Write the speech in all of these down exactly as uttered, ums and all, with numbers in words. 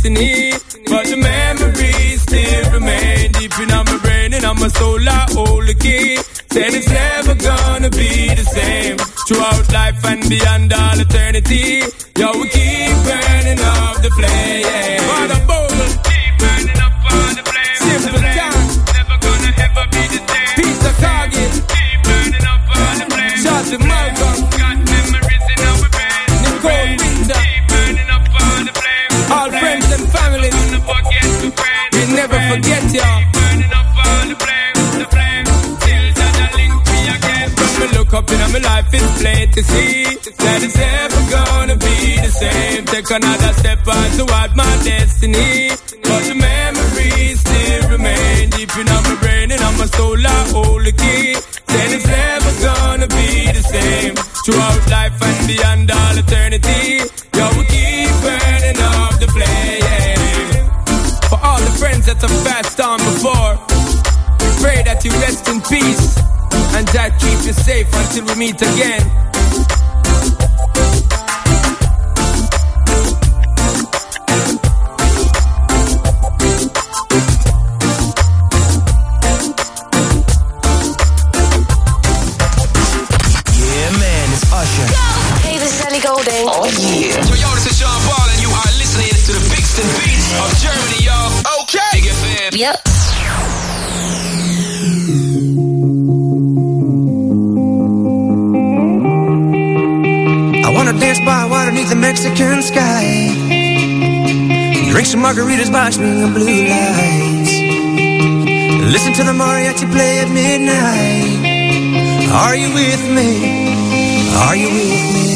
destiny. But the memories still remain deep in my brain and on my soul I hold the key. Said it's never gonna be the same throughout life and beyond all eternity. Yo, we keep burning up the flame. Yeah. For the bowl, keep burning up all the flame. Simple time, never gonna ever be the same. Peter Cargill, keep burning up all the flame. Charlie Malcolm, got memories in our brain. Nicole Binder, keep burning up all the flame. All friends and families, we never forget y'all. Keep burning up all the flame, the flame. Till that I link me again. When we look up in my life, it's plain to see that it's never gonna be the same. Take another step on toward my destiny. But the memories still remain deep in my brain and on my soul I hold the key. Then it's never gonna be the same throughout life and beyond all eternity. Yo, we keep burning up the flame. For all the friends that have passed on before, we pray that you rest in peace and that keep you safe until we meet again. Golding. Oh yeah. So yo, this is Sean Paul and you are listening to the Bigston Beats of Germany, y'all. Okay. Big F M. Yep. I wanna dance by water beneath the Mexican sky. Drink some margaritas by swinging blue lights. Listen to the mariachi play at midnight. Are you with me? Are you with me?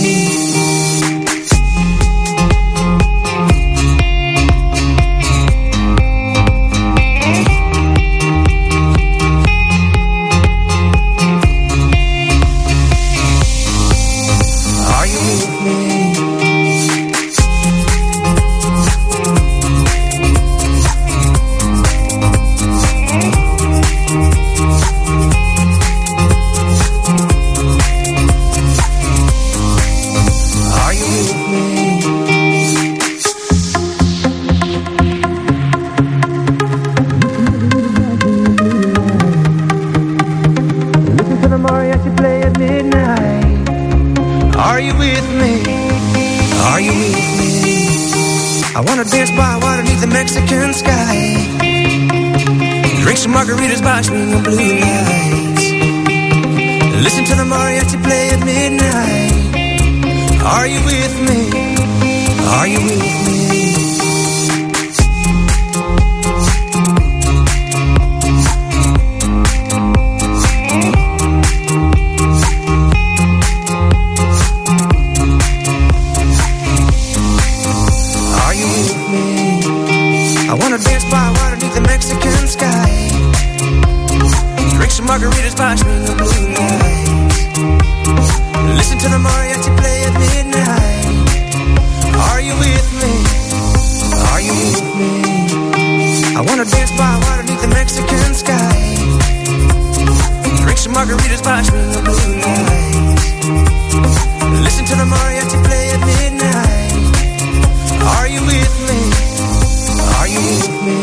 Margaritas by swinging blue lights. Listen to the mariachi play at midnight. Are you with me? Are you with me? Are you with me? I wanna dance by water beneath the Mexican sky. Drink some margaritas by swinging blue lights. Listen to the mariachi play at midnight. Are you with me? Are you with me? I wanna dance by water beneath the Mexican sky. Drink some margaritas by swinging blue lights. Listen to the mariachi play at midnight. Are you with me? Are you with me?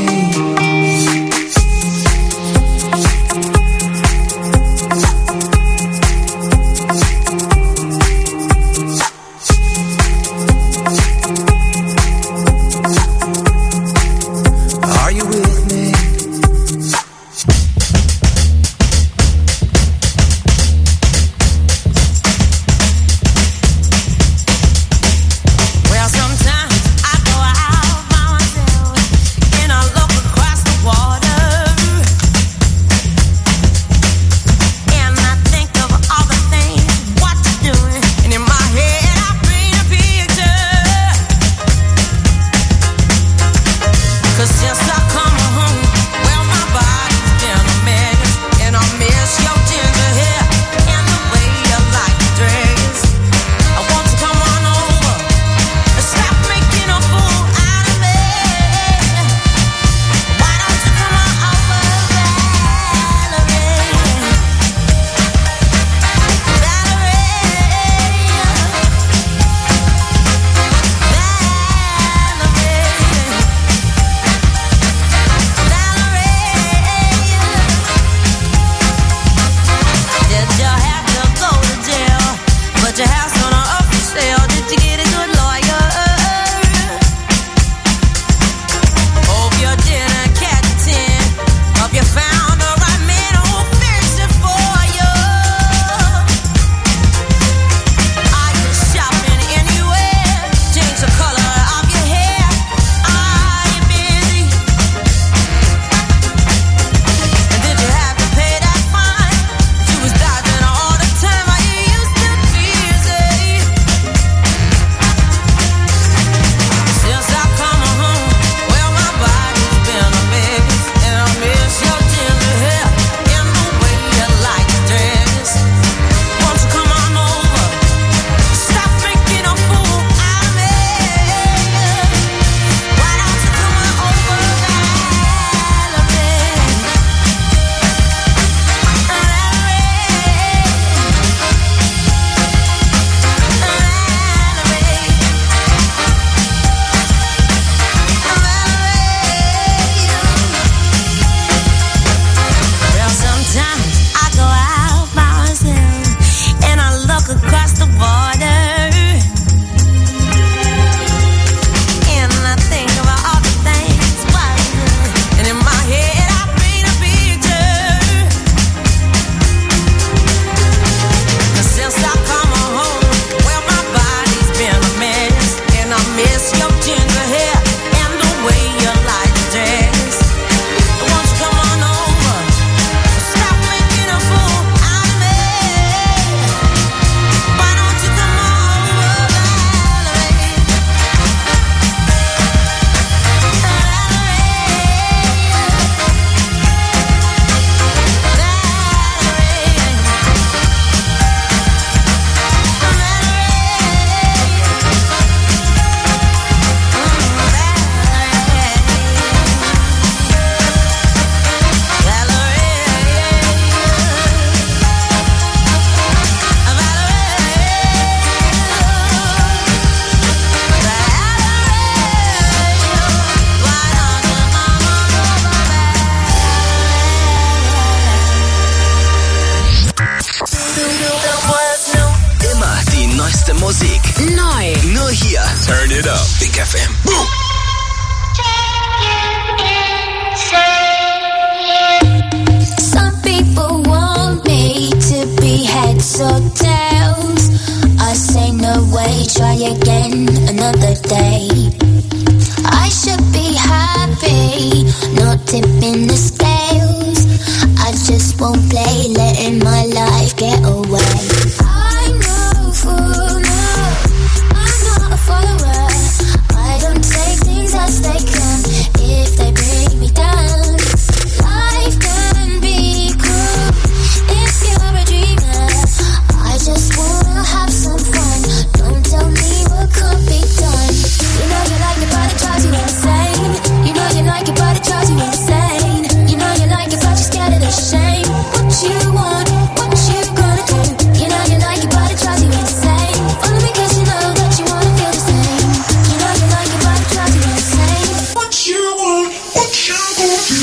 try again another day. I should be happy, not tipping the scales. I just won't play, letting my life get away. I know for now, I'm not a follower. I don't take things as they come, if they bring me down. Life can be cruel if you're a dreamer. I just wanna have some fun, don't tell me what can't be done. You know you like it but it drives you insane. You know you like it but it drives you insane. You know you like it but you're scared of the shame. What you want, what you gonna do? You know you like it but it drives you insane. Only because you know that you wanna feel the same. You know you like it but it drives you insane. What you want, what you gonna do?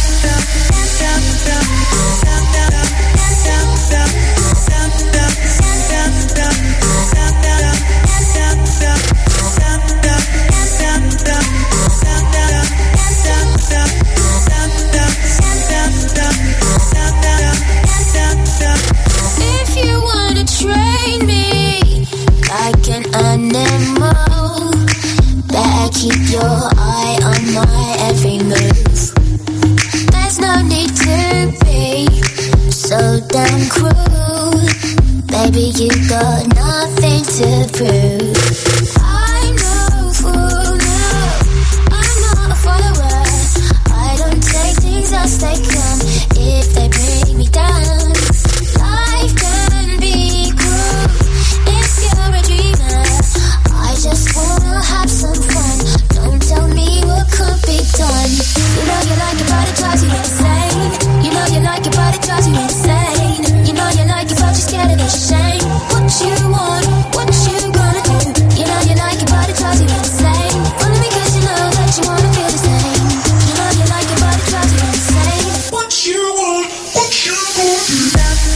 If you wanna train me like an animal, better keep your eye on my every move. There's no need to be so damn cruel. Baby, you got nothing to prove. I know for now, I'm not a follower. I don't take things as they come, if they bring me down. Life can be cruel if you're a dreamer. I just wanna have some fun, don't tell me what can't be done. You know you like it but it drives you insane. You know you like it but it drives you insane. You know you like it but you're scared of the shame. What you want, what you gonna do? You know you like it but it drives you insane. Only because you know that you wanna feel the same. You know you like it but it drives you insane. What you want, what you gonna do?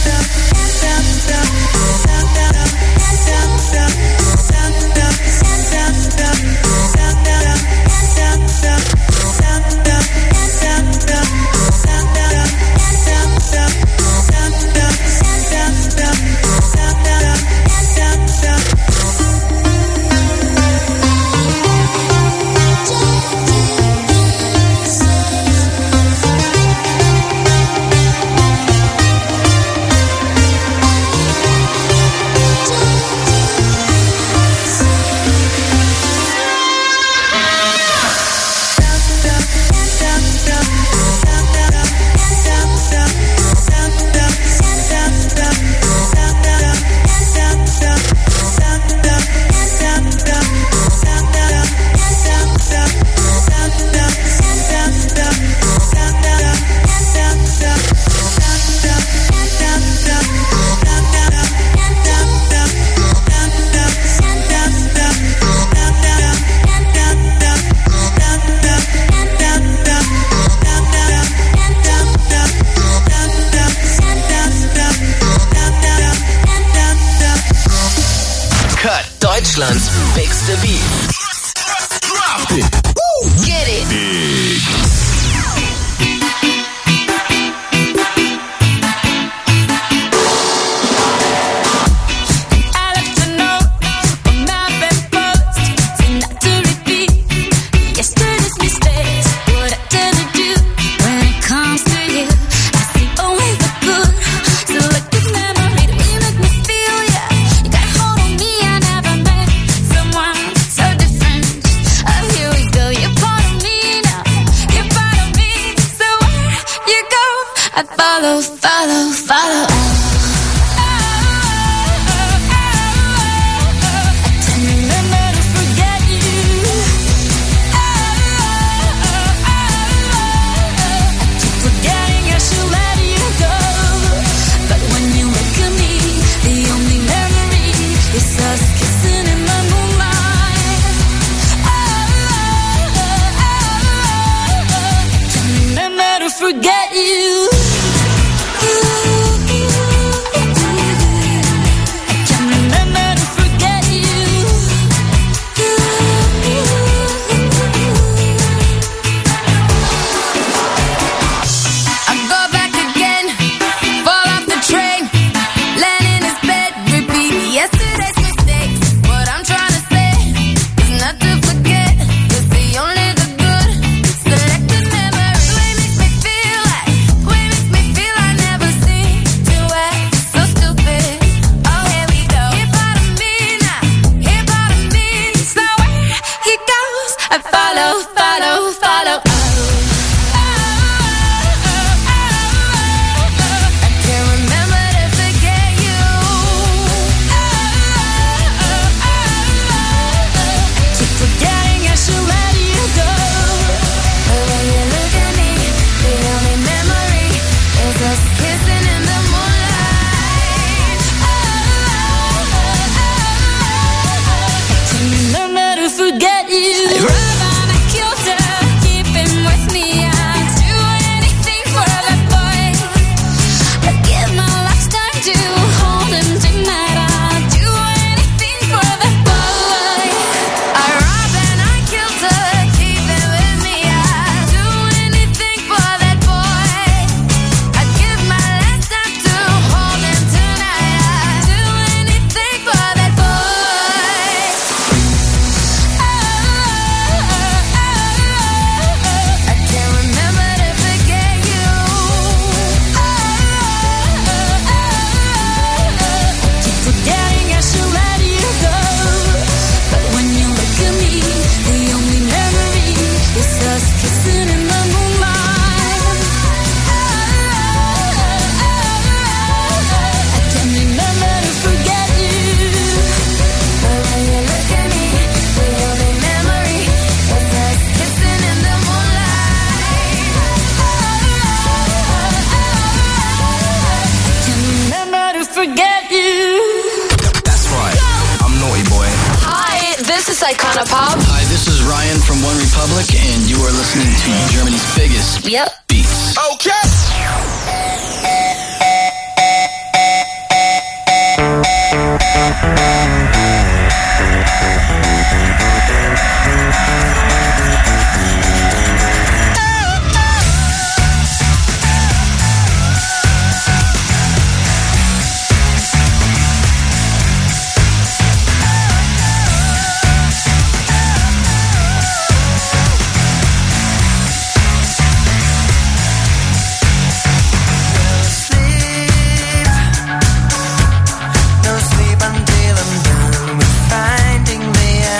Deutschlands bigste Beat. Drop it. Woo. Get it. Big. Follow, follow, follow. Forget you. Yesterday's mistakes, what I'm trying to follow, follow, follow. Forget you. Rub on a kilter, keep him with me. I'd do anything for that boy. I'd give my lifetime to hold him tonight. I'd do anything for that boy. I rob and I kilter, keep him with me. I'd do anything for that boy. I'd give my lifetime to hold him tonight. I'd do anything for that boy. Icona Pop. Hi, this is Ryan from One Republic, and you are listening to Germany's biggest Yep. beats. Okay. Until I'm done with finding the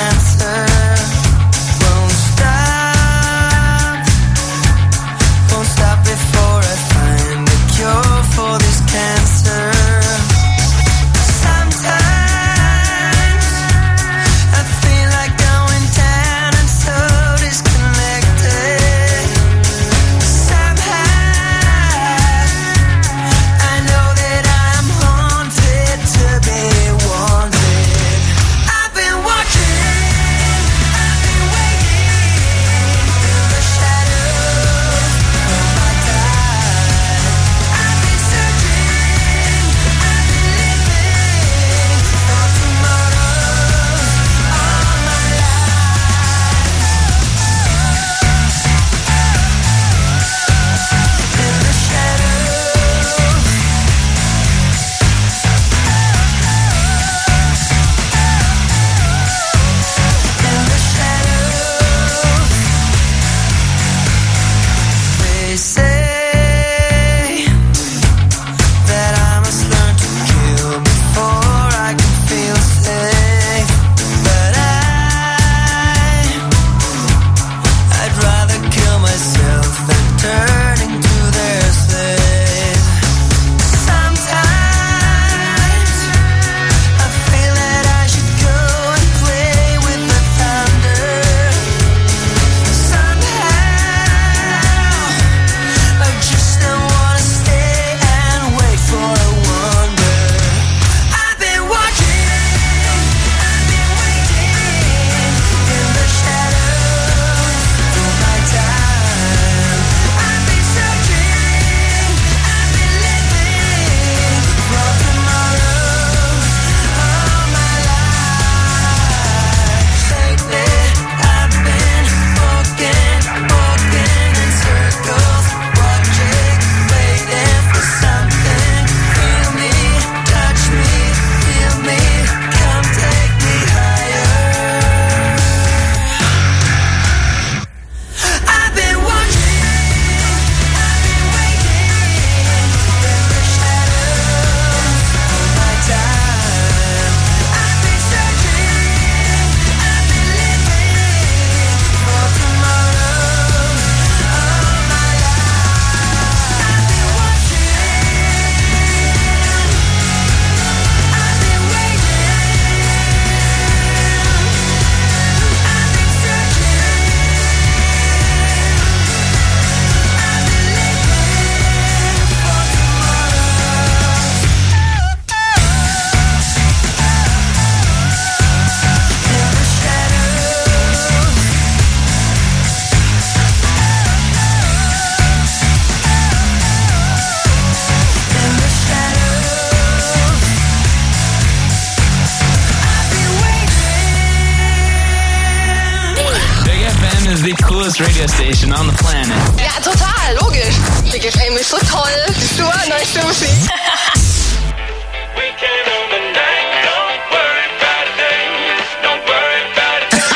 best radio station on the planet. Ja, total, logisch. Big F M ist so toll. So nice to see. Weekend on the night, don't worry about a thing. Don't worry about a thing.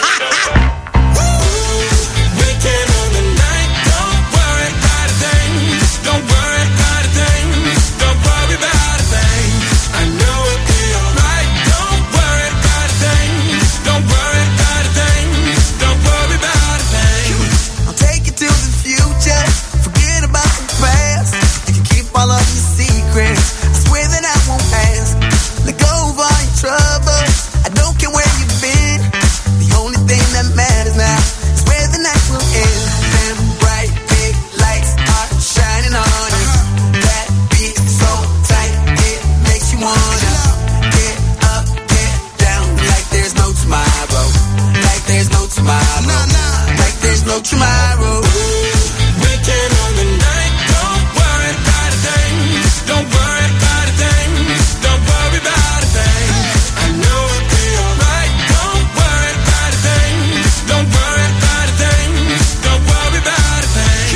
Weekend on the night, don't worry about a thing. Don't worry about a thing. Don't worry about a thing. I know it'll be alright. Don't worry about a thing. Don't worry about a thing. Don't worry about a thing. I'll take you to the future. Forget about the past. You can keep all of your secrets. I swear that I won't ask. Let go of all your troubles. I don't care where you've been. The only thing that matters now is where the night will end. Them bright big lights are shining on us. That beat so tight it makes you wanna get up, get down like there's no tomorrow. Like there's no tomorrow. Like there's no tomorrow. Weekend on the night, don't worry about a thing. Don't worry about a thing. Don't worry about a thing. I know it'll be alright. Don't worry about a thing. Don't worry about a thing. Don't worry about a thing.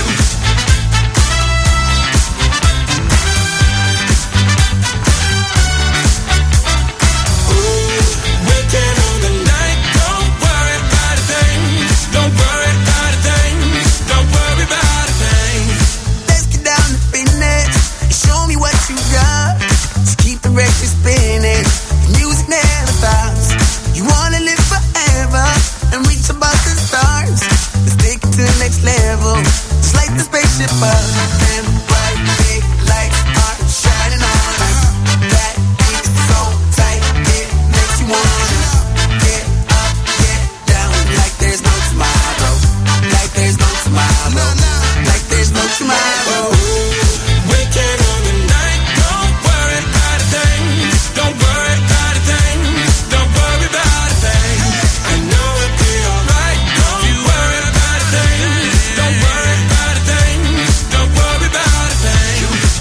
Weekend on the night, don't worry about a thing. Don't worry about a thing. Don't worry about a thing. Let's get down to business and show me what you got. Just keep the record spinning. The music never stops. You wanna live forever and reach above the stars. Let's take it to the next level. Just like the spaceship up. Them bright big lights are shining on us. That beat is so tight it makes you wanna get up, get down like there's no tomorrow. Like there's no tomorrow. Like there's no tomorrow. Weekend on the night, don't worry about a thing. Don't worry about a thing. Don't worry about a thing. I know it'll be alright. Don't worry about a thing. Don't worry about a thing. Don't worry about a thing.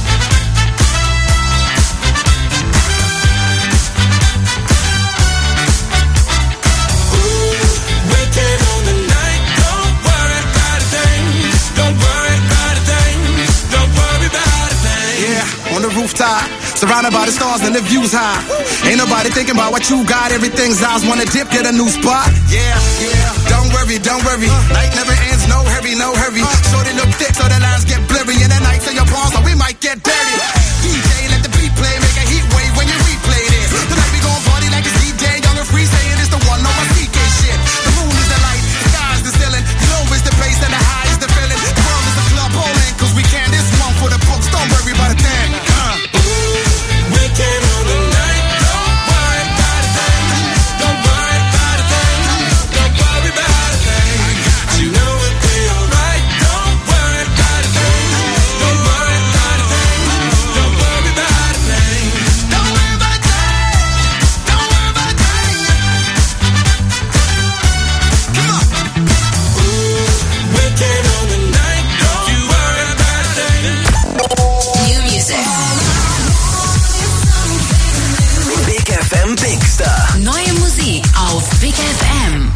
Weekend on the night, don't worry about a thing. Don't worry about a thing. Don't worry about a thing. Yeah, on the rooftop, surrounded by the stars and the view's high. Ain't nobody thinking about what you got. Everything's ours. Wanna dip, get a new spot. Yeah, yeah. Don't worry, don't worry. Night never ends. No hurry, no hurry. Shorty look thick, so the lines get blurry. And the nights in your palms, so we might get dirty. D J, let the beat play, make a heat wave when you replay this. Tonight we gon' party like it's D J, young and free, saying it's the one on my C K shit. The moon is the light, the sky is the ceiling. You know it's the bass and the high is the feeling. The world is a club bowling, cause we can. This one for the books, don't worry about a thing. Uh. Weekend on the night, don't worry about a thing. Don't worry about a thing. Don't worry about a thing. You know it'll be alright. Don't worry about a thing. Don't worry about a thing. Don't worry about a thing. Don't worry about a thing. Don't worry about a thing. Come on. Weekend on the night, don't you worry about a thing. New music. Big F M Big Star. Neue Musik auf Big F M.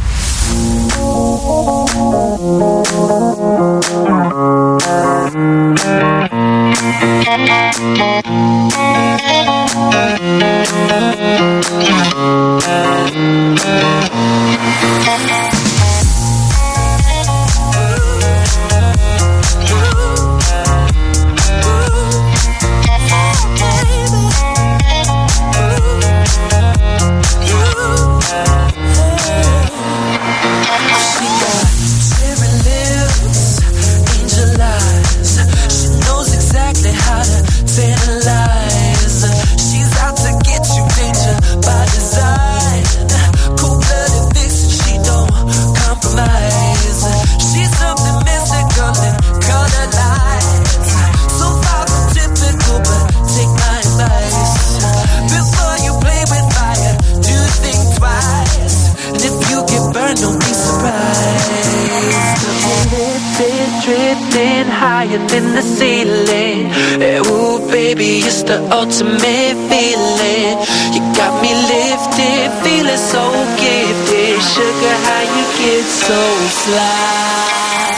higher than the ceiling. Yeah, ooh, baby, it's the ultimate feeling. You got me lifted, feeling so gifted. Sugar, how you get so fly?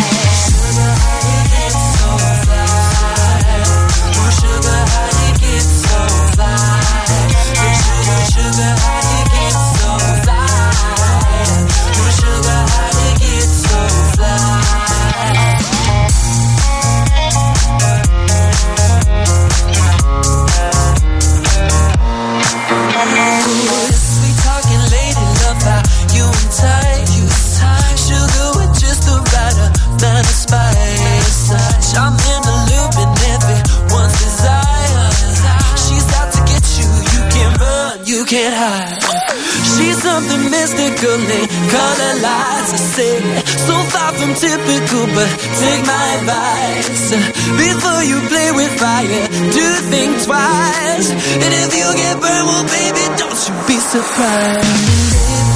Can't hide. She's something mystical in color lights. I say, so far from typical, but take my advice. Before you play with fire, do think twice. And if you get burned, well, baby, don't you be surprised.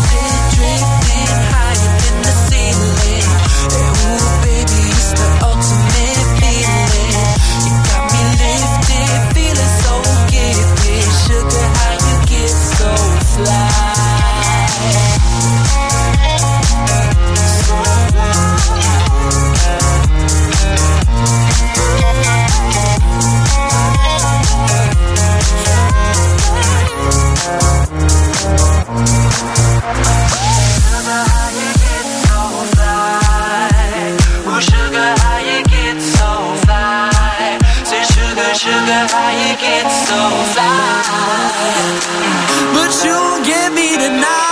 Sugar, how you get so fly? But you won't get me tonight.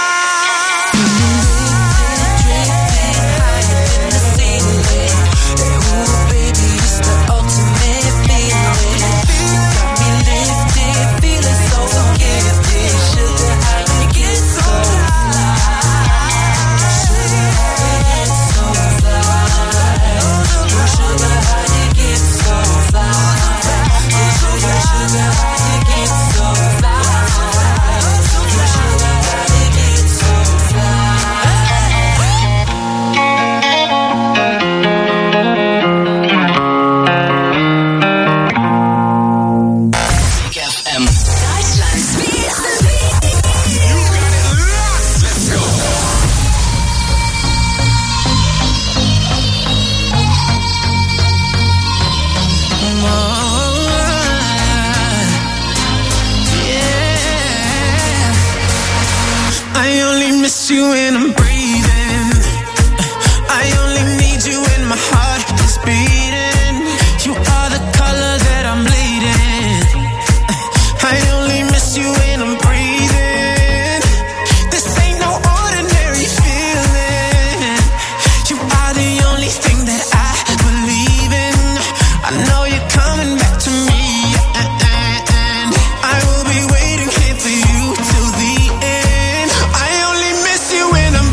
You and I'm breathing. I only need you in my heart is beating. You are the color that I'm bleeding. I only miss you when I'm breathing. This ain't no ordinary feeling. You are the only thing that I believe in. I know you're coming back to me, and I will be waiting here for you till the end. I only miss you when I'm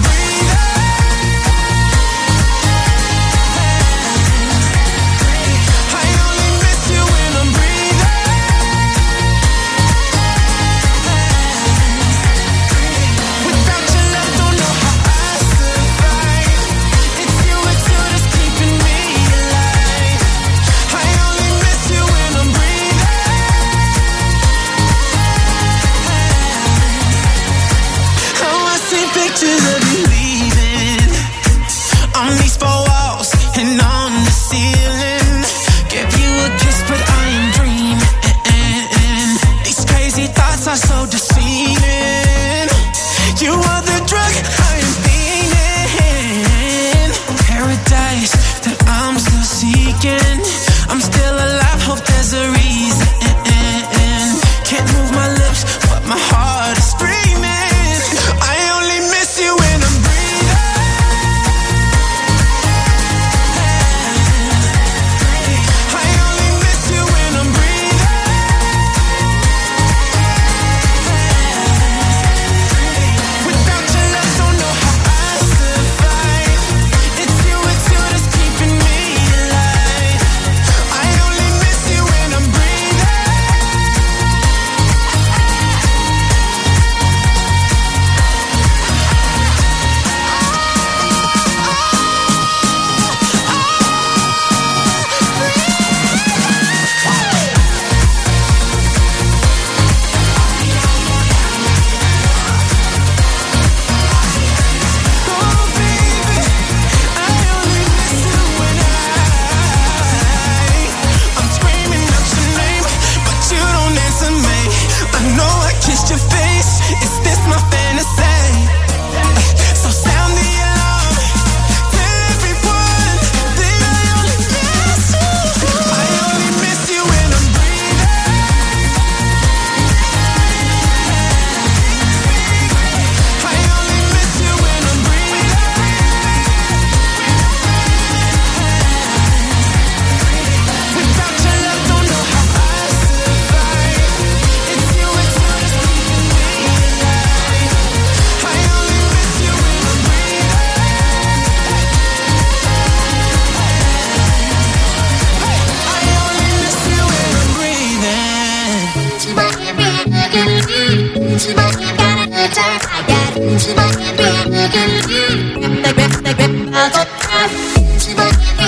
keeping got to